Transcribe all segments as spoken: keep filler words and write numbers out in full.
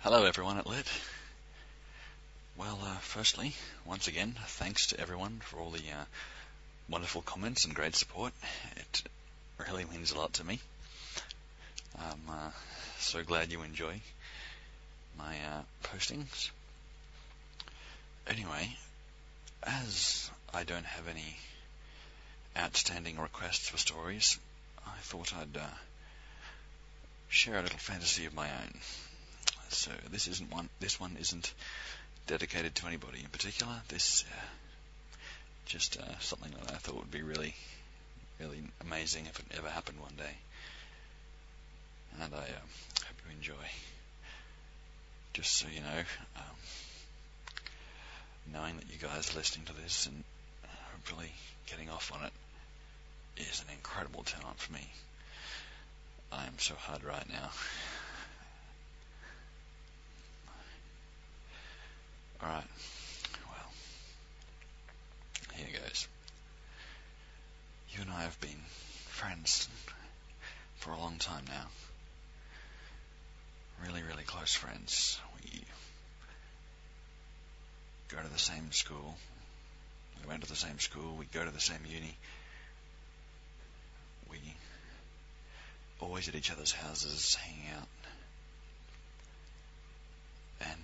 Hello everyone at Lit. Well, uh, firstly, once again, thanks to everyone for all the uh, wonderful comments and great support. It really means a lot to me. I'm uh, so glad you enjoy my uh, postings. Anyway, as I don't have any outstanding requests for stories, I thought I'd uh, share a little fantasy of my own. So this isn't one. This one isn't dedicated to anybody in particular. This uh, just uh, something that I thought would be really, really amazing if it ever happened one day. And I uh, hope you enjoy. Just so you know, um, knowing that you guys are listening to this and hopefully getting off on it is an incredible turn on for me. I am so hard right now. Alright, well, here goes. You and I have been friends for a long time now. Really, really close friends. We go to the same school. We went to the same school. We go to the same uni. We always at each other's houses, hanging out. And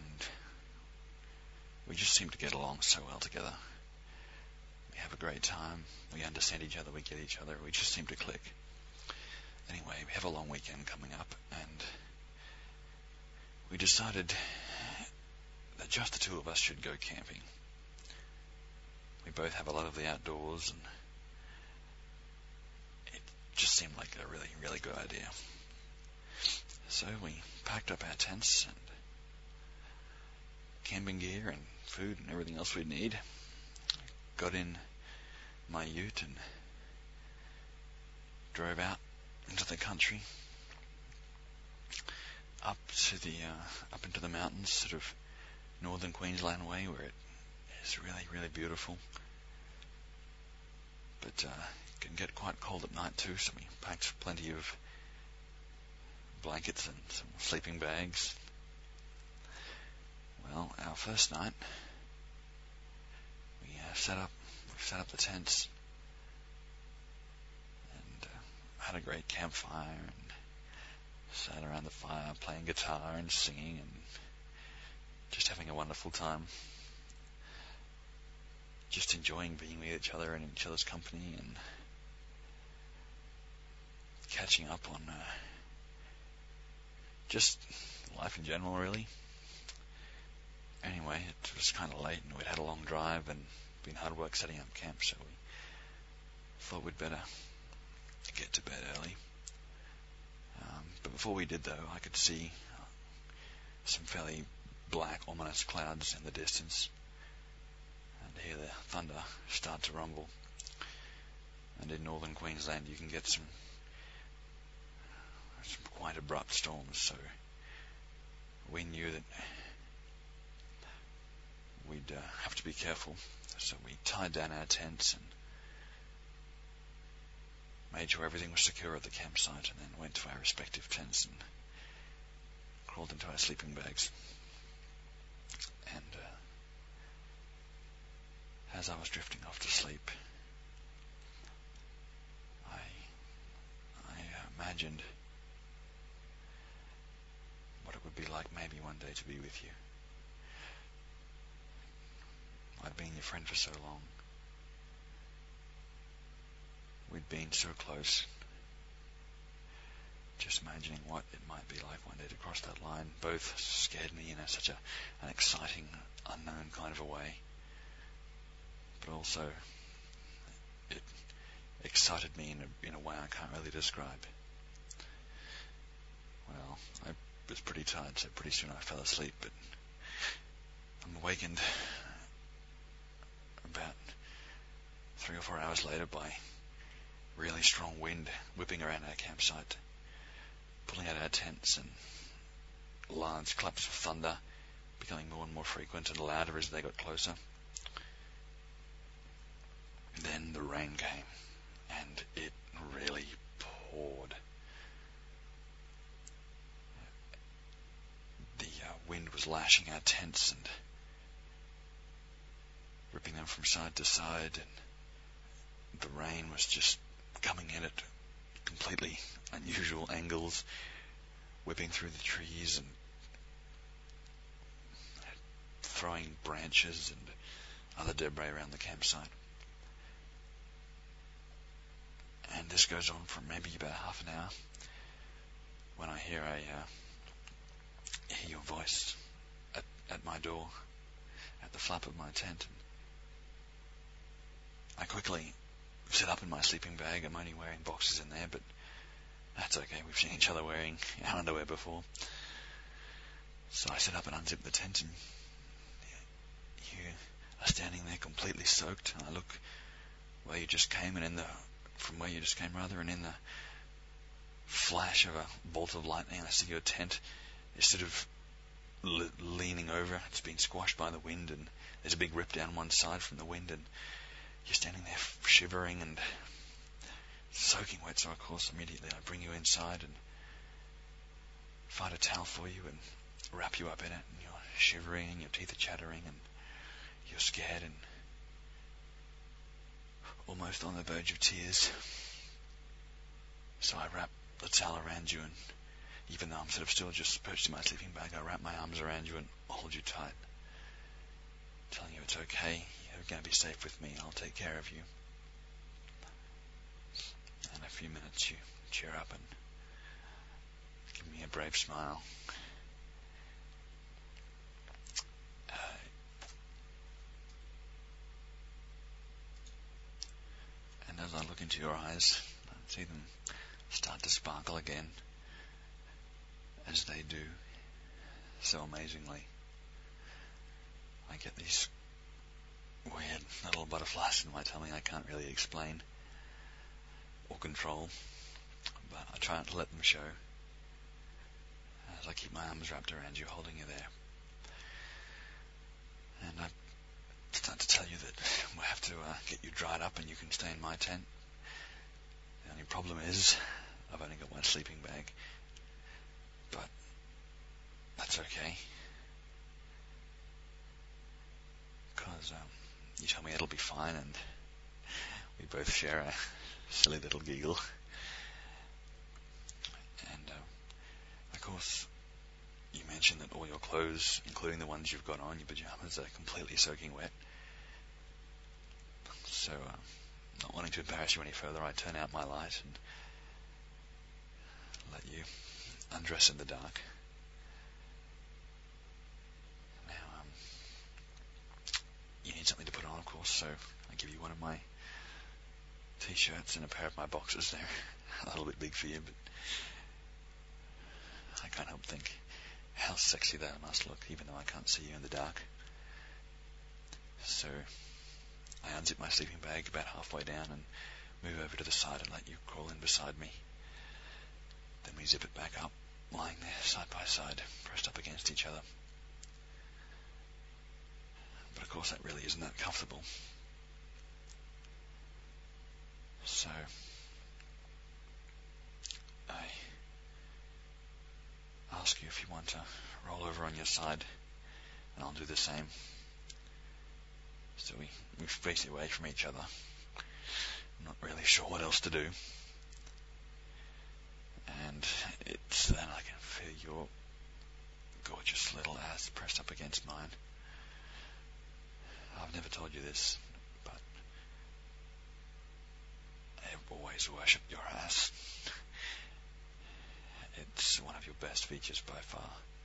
we just seem to get along so well together. We have a great time. We understand each other. We get each other. We just seem to click. Anyway, we have a long weekend coming up, and we decided that just the two of us should go camping. We both have a lot of the outdoors, and it just seemed like a really, really good idea. So we packed up our tents and camping gear and food and everything else we'd need. Got in my ute and drove out into the country, up to the uh, up into the mountains, sort of northern Queensland way, where it is really, really beautiful. But uh, it can get quite cold at night too, so we packed plenty of blankets and some sleeping bags. Well, our first night, we uh, set up, we set up the tents, and uh, had a great campfire, and sat around the fire playing guitar and singing, and just having a wonderful time. Just enjoying being with each other and each other's company, and catching up on uh, just life in general, really. Anyway, it was kind of late, and we'd had a long drive and been hard work setting up camp, so we thought we'd better get to bed early. Um, but before we did, though, I could see some fairly black, ominous clouds in the distance, and hear the thunder start to rumble. And in northern Queensland, you can get some, some quite abrupt storms, so we knew that we'd uh, have to be careful. So we tied down our tents and made sure everything was secure at the campsite, and then went to our respective tents and crawled into our sleeping bags. And uh, as I was drifting off to sleep, I I uh, imagined what it would be like maybe one day to be with you. I'd been your friend for so long. We'd been so close. Just imagining what it might be like one day to cross that line both scared me in a, such a, an exciting, unknown kind of a way. But also, it excited me in a, in a way I can't really describe. Well, I was pretty tired, so pretty soon I fell asleep, but I'm awakened about three or four hours later by really strong wind whipping around our campsite, pulling out our tents, and large claps of thunder becoming more and more frequent and louder as they got closer. Then the rain came, and it really poured. The uh, wind was lashing our tents and ripping them from side to side, and the rain was just coming in at completely unusual angles, whipping through the trees and throwing branches and other debris around the campsite. And this goes on for maybe about half an hour when I hear a uh, hear your voice at, at my door, at the flap of my tent. And I quickly sit up in my sleeping bag. I'm only wearing boxes in there, but that's okay. We've seen each other wearing our underwear before. So I sit up and unzip the tent, and you are standing there completely soaked. And I look where you just came, and in the from where you just came rather, and in the flash of a bolt of lightning, I see your tent is sort of le- leaning over. It's been squashed by the wind, and there's a big rip down one side from the wind, and you're standing there shivering and soaking wet. So of course immediately I bring you inside and find a towel for you and wrap you up in it, and you're shivering and your teeth are chattering and you're scared and almost on the verge of tears. So I wrap the towel around you, and even though I'm sort of still just perched in my sleeping bag, I wrap my arms around you and hold you tight, telling you it's okay, you're going to be safe with me, I'll take care of you. In a few minutes you cheer up and give me a brave smile. Uh, and as I look into your eyes, I see them start to sparkle again, as they do so amazingly. I get these weird little butterflies in my tummy I can't really explain or control, but I try not to let them show as I keep my arms wrapped around you, holding you there. And I start to tell you that we'll have to uh, get you dried up and you can stay in my tent. The only problem is I've only got one sleeping bag, but that's okay, because um, you tell me it'll be fine, and we both share a silly little giggle. And uh, of course you mentioned that all your clothes, including the ones you've got on, your pajamas, are completely soaking wet. So uh, not wanting to embarrass you any further, I turn out my light and let you undress in the dark. Now, um, you need something to put on, of course, so I give you one of my t-shirts and a pair of my boxers. They're a little bit big for you, but I can't help think how sexy they must look, even though I can't see you in the dark. So I unzip my sleeping bag about halfway down and move over to the side and let you crawl in beside me. Then we zip it back up, lying there side by side, pressed up against each other. But of course that really isn't that comfortable. So I ask you if you want to roll over on your side, and I'll do the same. So we, we face away from each other. I'm not really sure what else to do. And it's then I can feel your gorgeous little ass pressed up against mine. I've never told you this, but I've always worshipped your ass. It's one of your best features by far.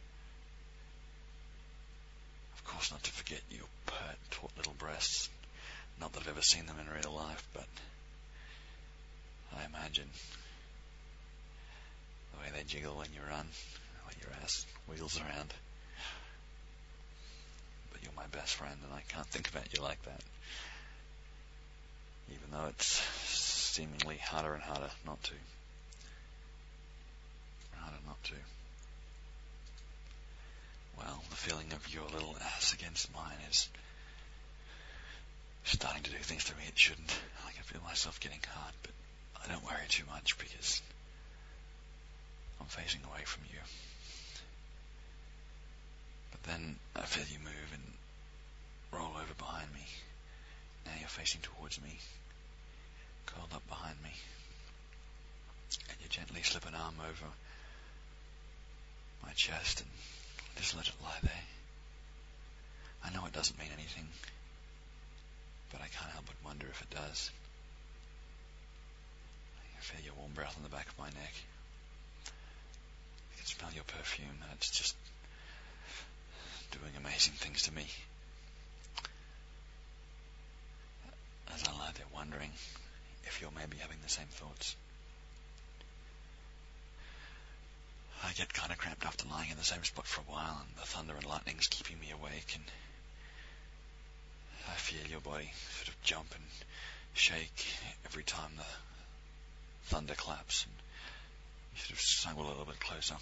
Of course, not to forget your pert, taut little breasts. Not that I've ever seen them in real life, but I imagine the way they jiggle when you run, when your ass wiggles around. But you're my best friend, and I can't think about you like that. Even though it's seemingly harder and harder not to. Harder not to. Well, the feeling of your little ass against mine is starting to do things to me it shouldn't. I can feel myself getting hard, but I don't worry too much because I'm facing away from you. Then I feel you move and roll over behind me. Now you're facing towards me, curled up behind me, and you gently slip an arm over my chest and just let it lie there. I know it doesn't mean anything, but I can't help but wonder if it does. I feel your warm breath on the back of my neck. I can smell your perfume, and it's just doing amazing things to me. As I lie there wondering if you're maybe having the same thoughts. I get kind of cramped after lying in the same spot for a while, and the thunder and lightning's keeping me awake, and I feel your body sort of jump and shake every time the thunder claps, and you sort of snuggle a little bit closer.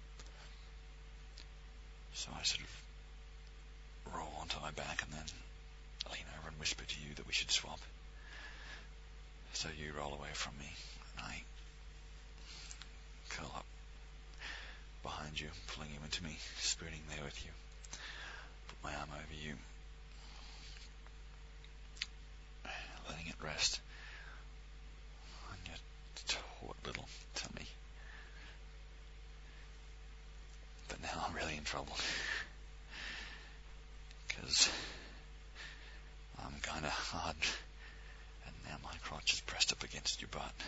So I sort of roll onto my back and then lean over and whisper to you that we should swap. So you roll away from me, and I curl up behind you, pulling you into me, spooning there with you. Put my arm over you, letting it rest on your taut little tummy. But now I'm really in trouble, because I'm kind of hard, and now my crotch is pressed up against your butt.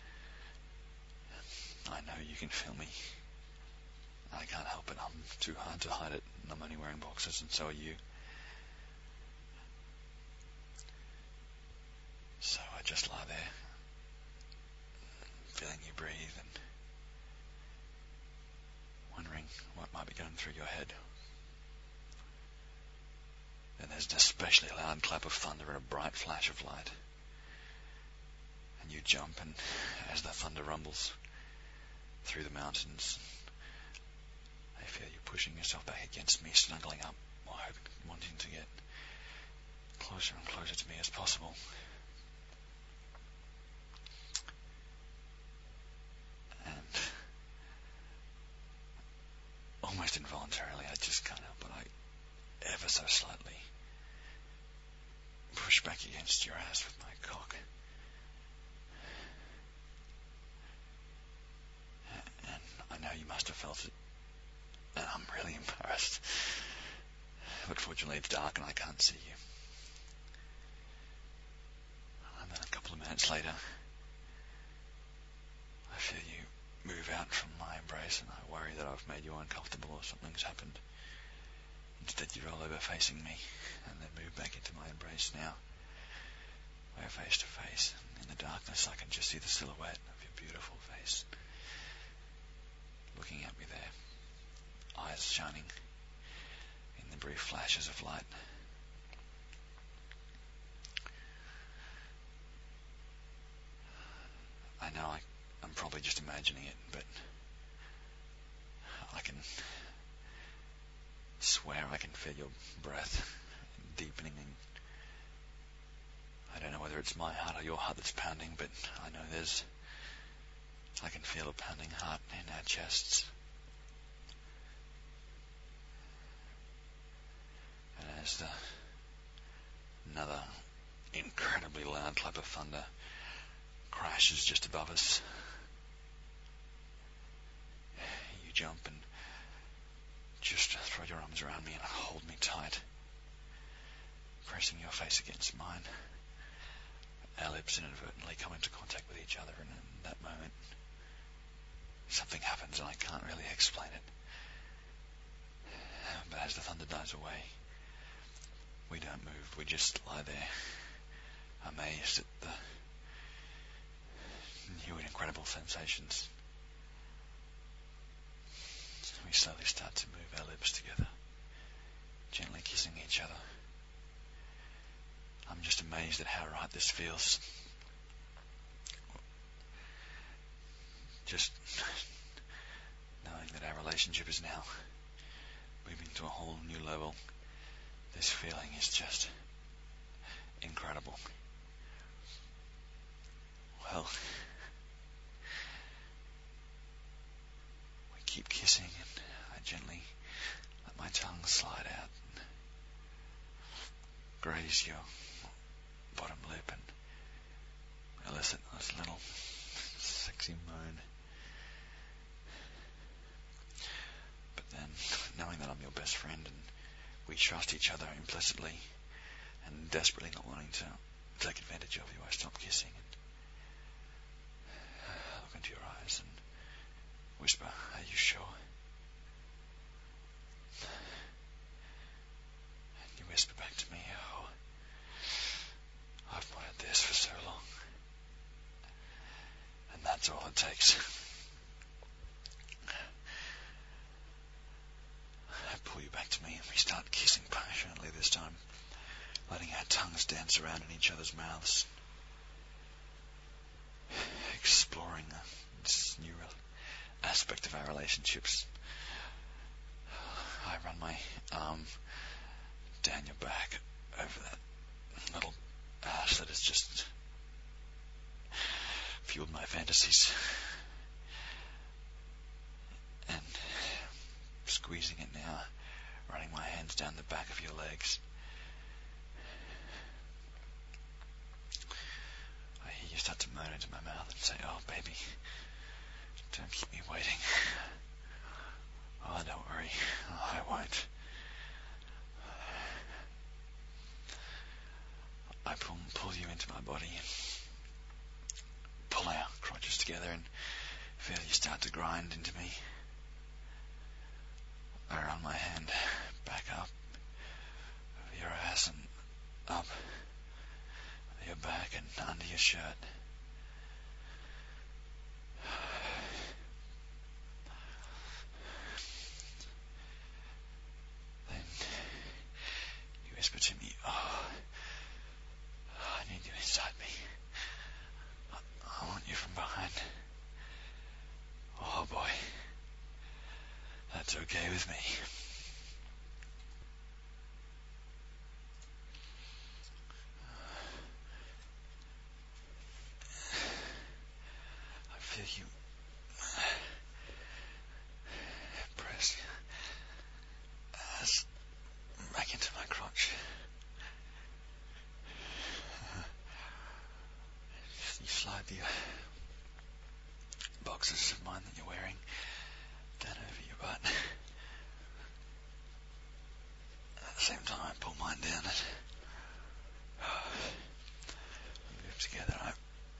I know you can feel me. I can't help it. I'm too hard to hide it, and I'm only wearing boxers, and so are you. So I just lie there, feeling you breathe, and wondering what might be going through your head. Then there's an especially loud clap of thunder and a bright flash of light. And you jump, and as the thunder rumbles through the mountains, I feel you pushing yourself back against me, snuggling up, wanting to get closer and closer to me as possible. And almost involuntarily, I just can't help but I ever so slightly push back against your ass with my cock. And I know you must have felt it. And I'm really embarrassed. But fortunately it's dark and I can't see you. And then a couple of minutes later, I feel you move out from my embrace, and I worry that I've made you uncomfortable or something's happened. Instead you roll over facing me, and then move back into my embrace now. We're face to face. In the darkness I can just see the silhouette of your beautiful face, looking at me there, eyes shining in the brief flashes of light. I know I, I'm probably just imagining it, but I can swear I can feel your breath deepening, and I don't know whether it's my heart or your heart that's pounding, but I know there's, I can feel a pounding heart in our chests. And as the, another incredibly loud clap of thunder crashes just above us, you jump and just throw your arms around me and hold me tight, pressing your face against mine. Our lips inadvertently come into contact with each other, and in that moment something happens and I can't really explain it. But as the thunder dies away, we don't move, we just lie there, amazed at the new and incredible sensations. We slowly start to move our lips together, gently kissing each other. I'm just amazed at how right this feels. Just knowing that our relationship is now moving to a whole new level. This feeling is just incredible. Well, we keep kissing, and I gently let my tongue slide out and graze your bottom lip and elicit a little sexy moan. But then, knowing that I'm your best friend and we trust each other implicitly and desperately not wanting to take advantage of you, I stop kissing and look into your eyes and whisper, "Are you sure?" And you whisper back to me, "Oh, I've wanted this for so long." And that's all it takes. I pull you back to me and we start kissing passionately this time, letting our tongues dance around in each other's mouths, exploring this new aspect of our relationships. I run my arm down your back over that little ass that has just fueled my fantasies, and squeezing it now, running my hands down the back of your legs. I hear you start to moan into my mouth and say, "Oh, baby, don't keep me waiting." "Oh, don't worry, oh, I won't." I pull, pull you into my body and pull our crotches together and feel you start to grind into me. I run my hand back up over your ass and up your back and under your shirt. Then you whisper to me, "Oh, I need you inside me. I, I want you from behind." Oh boy, that's okay with me. I feel you press your ass back into my crotch. You slide the boxes of mine that you're wearing down over your butt. At the same time, I pull mine down and we move together. I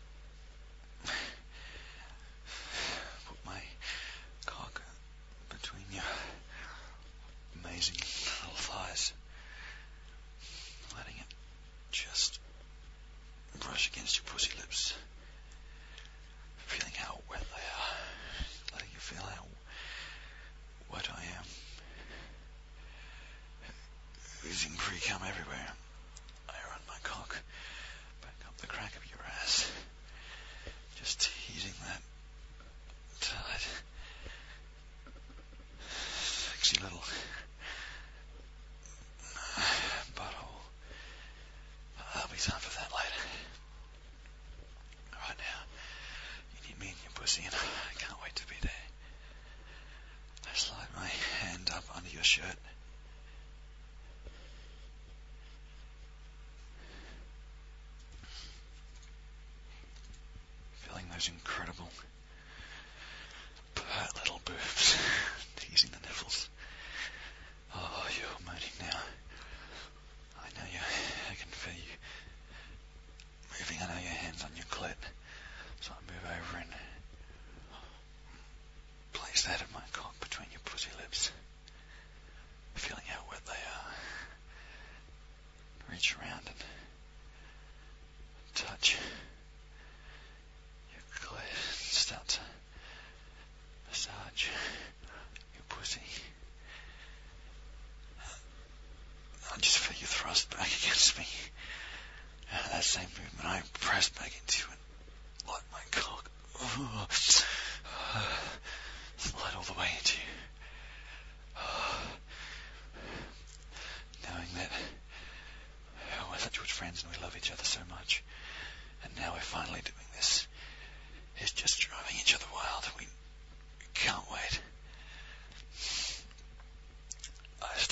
put my cock between your amazing little thighs, letting it just brush against your pussy lips, feeling how wet they are, letting you feel how wet I am, oozing pre-cum everywhere. I run my cock back up the crack of your ass, just teasing that tight, sexy little butthole. There'll be time for that later. Right now, you need me in your pussy and I can't wait to be there. I slide my hand up under your shirt. Feeling those incredible, pert little boobs, teasing the nipples. Oh, you're moaning now. I know you, I can feel you moving. I know your hands on your clit. So I move over and place that of my cock between your pussy lips, feeling how wet they are. Reach around and touch your clit and start to massage your pussy. I just feel you thrust back against me. And at that same movement, I press back into you and let my cock oh, slide all the way into you. Oh, knowing that oh, we're such good friends and we love each other so much. And now we're finally doing this. It's just driving each other wild. We, we can't wait. I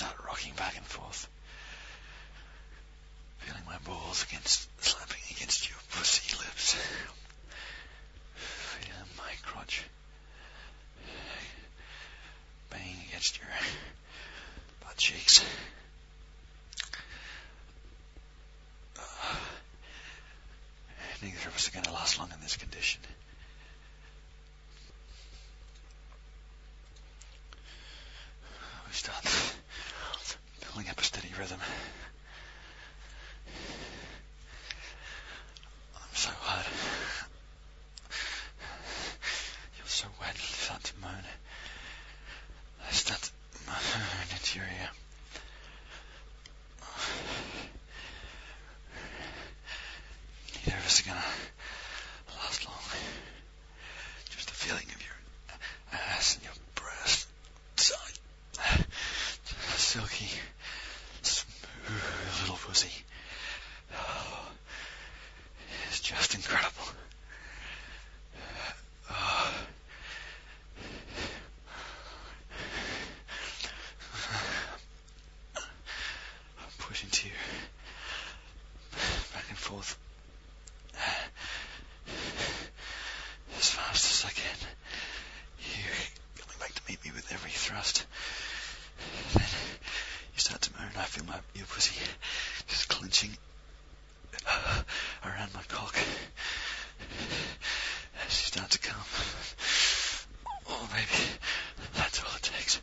forth against, slapping against your pussy lips. Feeling my crotch. Banging against your butt cheeks. Uh, neither of us are going to last long in this condition. We start building up a steady rhythm. I'm so hot. You're so wet. I start to moan. I start to moan into your ear. Neither of us are gonna last long. Just the feeling of your ass and your breast. Silky, smooth little pussy. Oh, it's just incredible. Oh. I'm pushing to you, back and forth, as fast as I can. You coming back to meet me with every thrust. Then you start to moan. I feel my your pussy just clenching uh, around my cock as you start to come. Oh, baby, that's all it takes.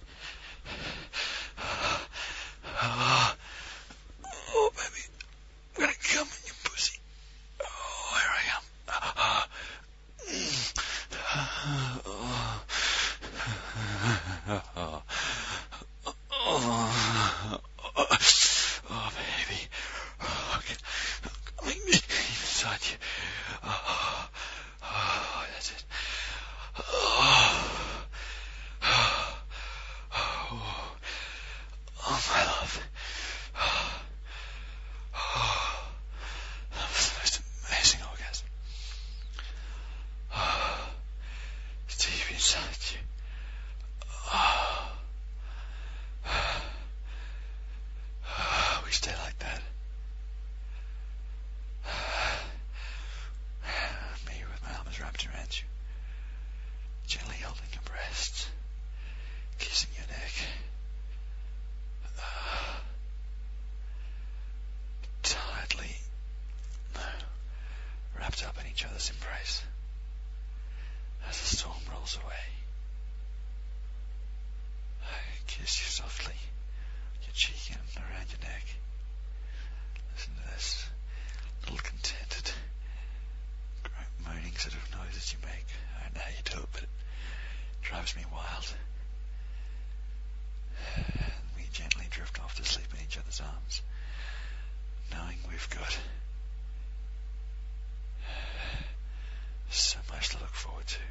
Oh, oh, oh baby, I'm gonna come in your pussy. Oh, here I am. Oh, oh, oh. Oh, oh, oh, baby. Oh, okay. Coming inside you. Oh, oh, that's it. Oh, oh, oh, oh my love. Oh, oh, that was the most amazing orgasm. Oh, it's deep inside you. Oh. We stay like that. Me with my arms wrapped around you, gently holding your breasts, kissing your neck. Uh, tightly wrapped up in each other's embrace as the storm rolls away. I kiss you softly, your cheek and around your neck. Listen to this little contented moaning sort of noise that you make. I don't know how you do it, but it drives me wild. And we gently drift off to sleep in each other's arms, knowing we've got so much to look forward to.